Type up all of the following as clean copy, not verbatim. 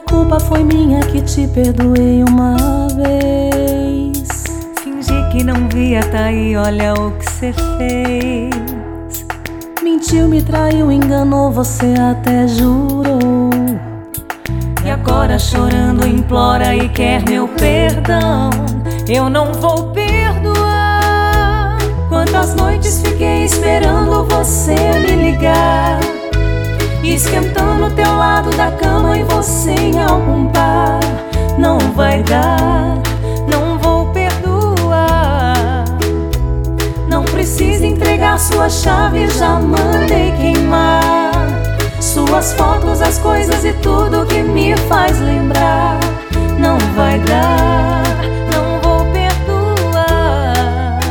culpa foi minha que te perdoei uma vez. Fingi que não via, tá aí, olha o que cê fez. Mentiu, me traiu, enganou, você até jurou. E agora chorando implora e quer meu perdão. Eu não vou perdoar. Quantas noites fiquei esperando você me ligar, esquentando teu lado da cama e você em algum bar. Não vai dar, não vou perdoar. Não precisa entregar sua chave, já mandei queimar suas fotos, as coisas e tudo que me faz lembrar. Não vai dar, não vou perdoar.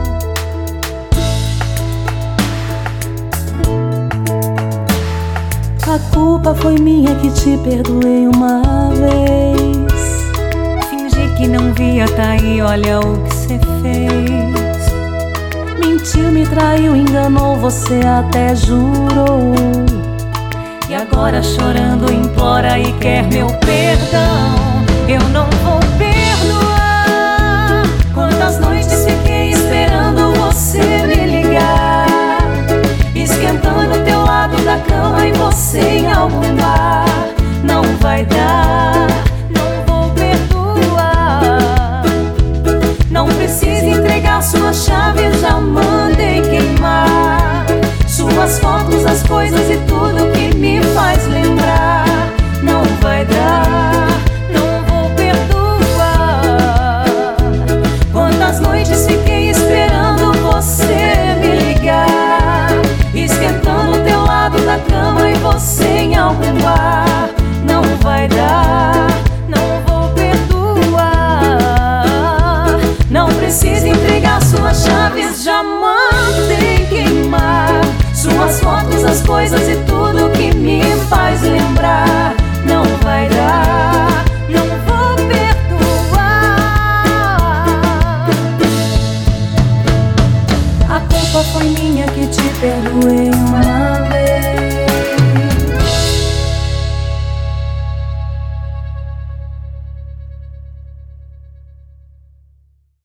A culpa foi minha que te perdoei uma vez. Fingi que não via, tá aí, olha o que cê fez. Mentiu, me traiu, enganou, você até jurou. E agora chorando implora e quer meu perdão. Eu não vou perdoar. Quantas noites fiquei esperando você me ligar, esquentando teu lado da cama e você em algum bar. Não vai dar, não vou perdoar. Não precisa entregar sua chave, já mandei queimar suas fotos, as coisas e tudo que me faz lembrar. Não vai dar, não vou perdoar. Quantas noites fiquei esperando você me ligar, esquentando teu lado da cama e você em algum bar. Não vai dar, não vou perdoar. Não precisa entregar suas chaves, já mandei queimar suas fotos, as coisas e tudo que me faz lembrar. Não vai dar, não vou perdoar. A culpa foi minha que te perdoei uma vez.